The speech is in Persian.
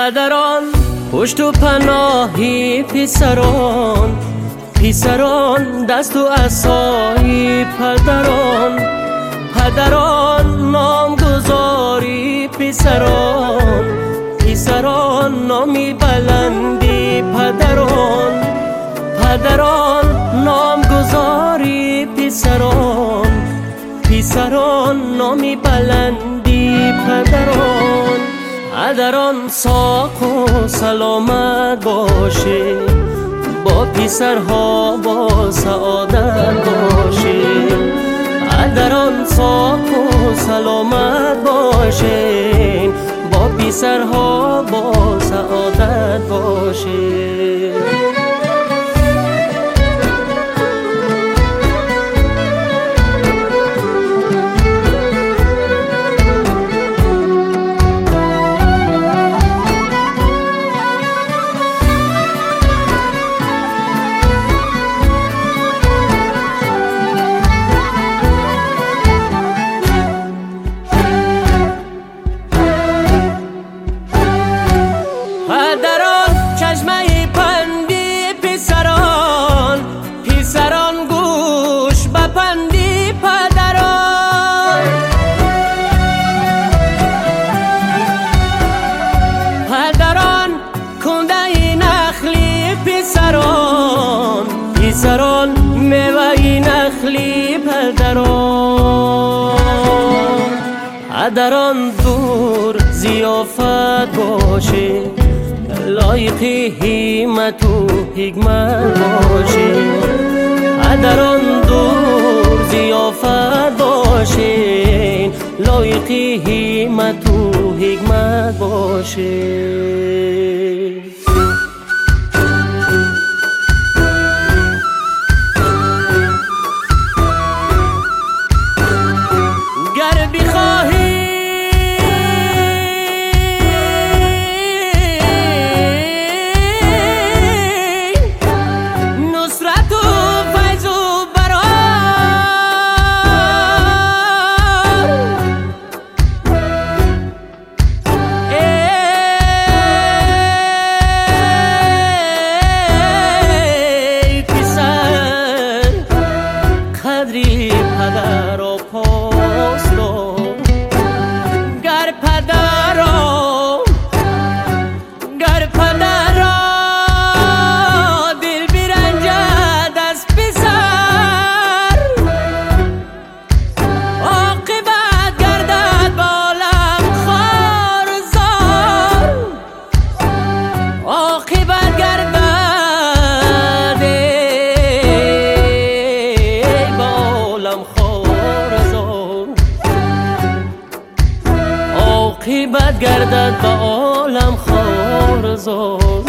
پدران پشت و پناهی پسران، پسران دست و عصای پدران، پدران نامگذاری پسران، پسران نامی بلندی پدران، پدران نامگذاری پسران، پسران نامی بلندی پدران، پدران ساق و سلامت باشه، با پسرها با سعادت باشه، پدران ساق و سلامت باشه، با پسرها با سعادت باشه. پدران چشمه پندی پسران، پسران گوش به پندی پدران، پدران کنده نخلی پسران، پسران میوه نخلی پدران، پدران دور ضیافت باشه، لایق همت و حکمت باشه، پدران دور ضیافت باشه، لایق همت و حکمت باشه. گر بخواهی پدر و پاس رو، گر پدر دل برنجد از پسر، عاقبت گردد بالم خوار زار، عاقبت گردد عاقبت گردد به عالم خوار زار.